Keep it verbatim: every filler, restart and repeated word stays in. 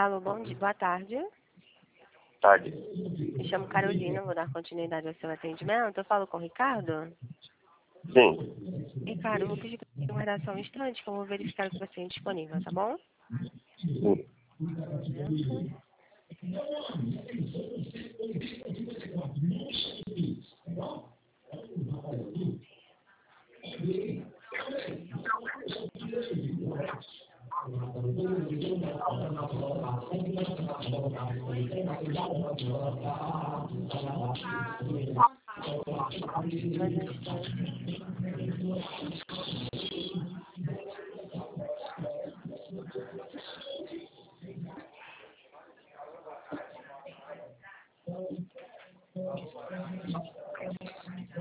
Alô, bom dia, boa tarde. Tarde. Me chamo Carolina, vou dar continuidade ao seu atendimento. Eu falo com o Ricardo? Sim. Ricardo, eu vou pedir para você guardar só um instante que eu vou verificar que você é disponível, tá bom? Sim. Mais um instante.